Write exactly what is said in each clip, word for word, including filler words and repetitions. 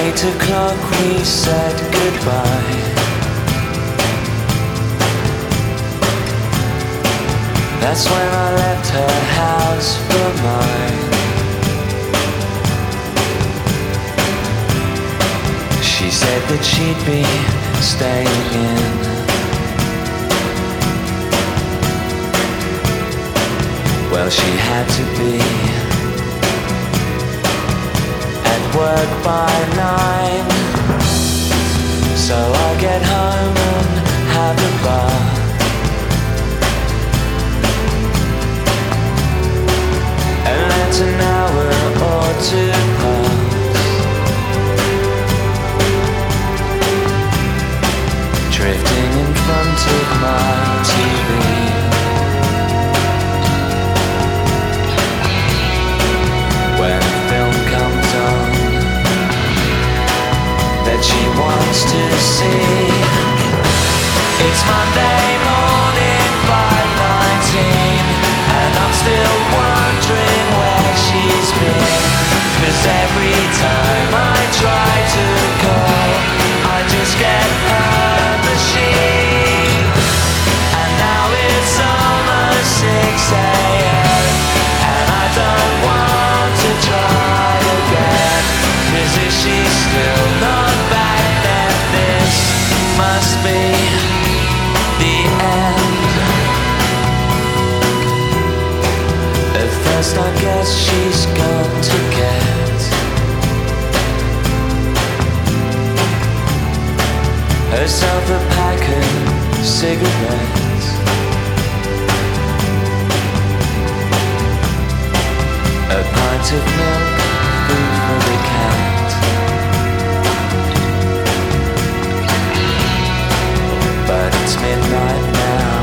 Eight o'clock we said goodbye. That's when I left her house for mine. She said that she'd be staying in. Well, she had to be at work by nine. So I get home and have a bath. And let an hour or two pass. Drifting in front of my T V. When a film comes on that she wants to see, it's Monday morning, five nineteen, and I'm still wondering where she's been. Cause every time I try to call, I just get her machine. And now it's almost six a.m. and I don't want to try again. Cause if she's still not back, then this must be the end. At first I guess she's gone to get herself a pack of cigarettes. A pint of milk, food for the cat. But it's midnight now,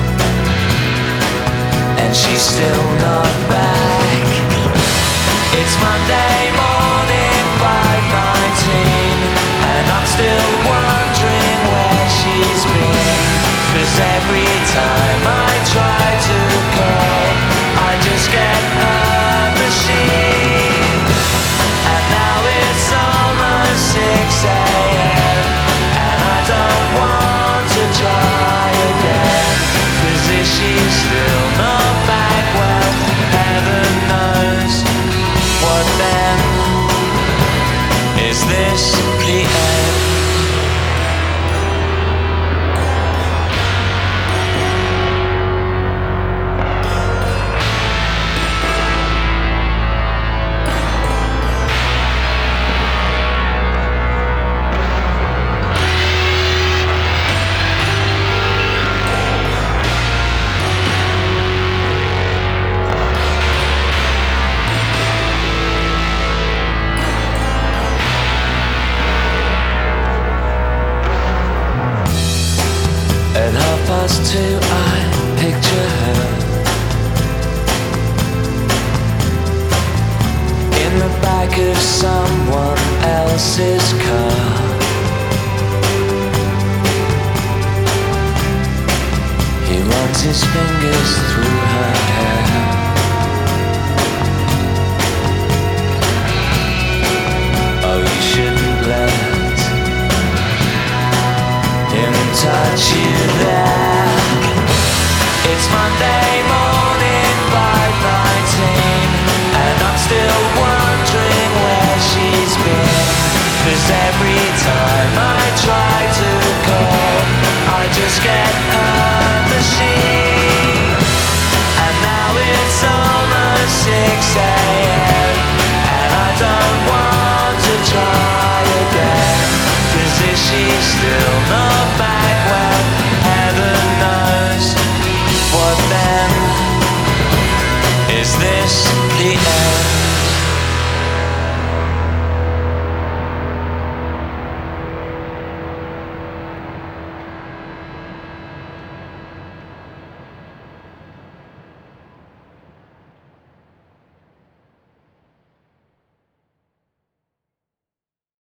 and she's still not back. It's Monday morning, five nineteen, and I'm still wondering where she's been. Cause every time